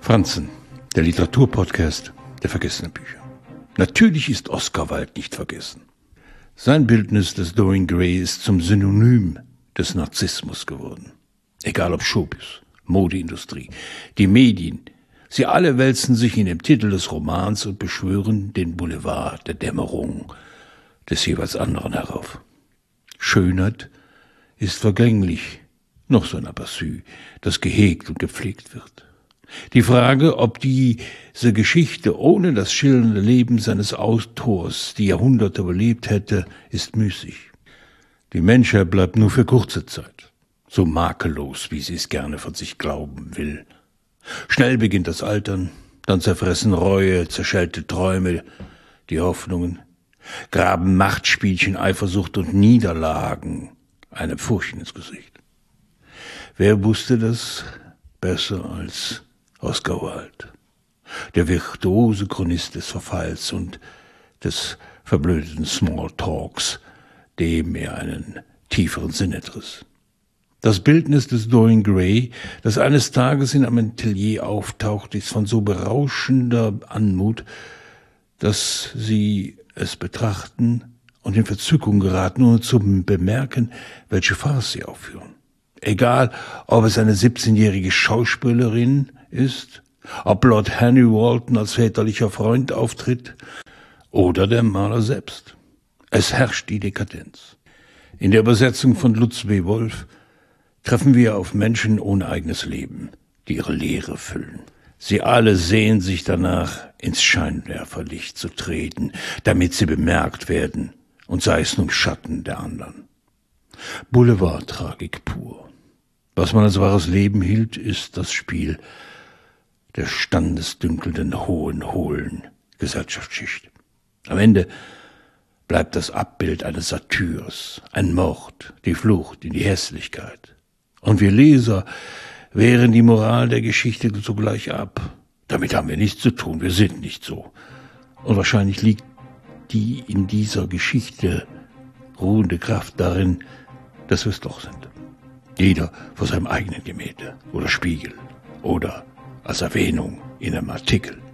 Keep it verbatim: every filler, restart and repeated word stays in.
Franzen, der Literaturpodcast der vergessenen Bücher. Natürlich ist Oscar Wilde nicht vergessen. Sein Bildnis des Dorian Gray ist zum Synonym des Narzissmus geworden. Egal ob Showbiz, Modeindustrie, die Medien, sie alle wälzen sich in dem Titel des Romans und beschwören den Boulevard der Dämmerung des jeweils anderen herauf. Schönheit ist vergänglich, noch so ein Aperçu, das gehegt und gepflegt wird. Die Frage, ob diese Geschichte ohne das schillernde Leben seines Autors die Jahrhunderte überlebt hätte, ist müßig. Die Menschheit bleibt nur für kurze Zeit, so makellos, wie sie es gerne von sich glauben will. Schnell beginnt das Altern, dann zerfressen Reue, zerschellte Träume, die Hoffnungen, graben Machtspielchen, Eifersucht und Niederlagen eine Furcht ins Gesicht. Wer wusste das besser als Oscar Wilde, der virtuose Chronist des Verfalls und des verblödeten Smalltalks, dem er einen tieferen Sinn entriss. Das Bildnis des Dorian Gray, das eines Tages in einem Atelier auftaucht, ist von so berauschender Anmut, dass sie es betrachten und in Verzückung geraten, ohne zu bemerken, welche Farce sie aufführen. Egal, ob es eine siebzehnjährige Schauspielerin ist, ob Lord Henry Walton als väterlicher Freund auftritt oder der Maler selbst. Es herrscht die Dekadenz. In der Übersetzung von Lutz W. Wolf treffen wir auf Menschen ohne eigenes Leben, die ihre Leere füllen. Sie alle sehen sich danach, ins Scheinwerferlicht zu treten, damit sie bemerkt werden, und sei es nun Schatten der anderen. Boulevardtragik pur. Was man als wahres Leben hielt, ist das Spiel der standesdünkelnden, hohen, hohlen Gesellschaftsschicht. Am Ende bleibt das Abbild eines Satyrs, ein Mord, die Flucht in die Hässlichkeit. Und wir Leser wehren die Moral der Geschichte zugleich ab. Damit haben wir nichts zu tun, wir sind nicht so. Und wahrscheinlich liegt die in dieser Geschichte ruhende Kraft darin, dass wir es doch sind. Jeder vor seinem eigenen Gemälde oder Spiegel oder als Erwähnung in einem Artikel.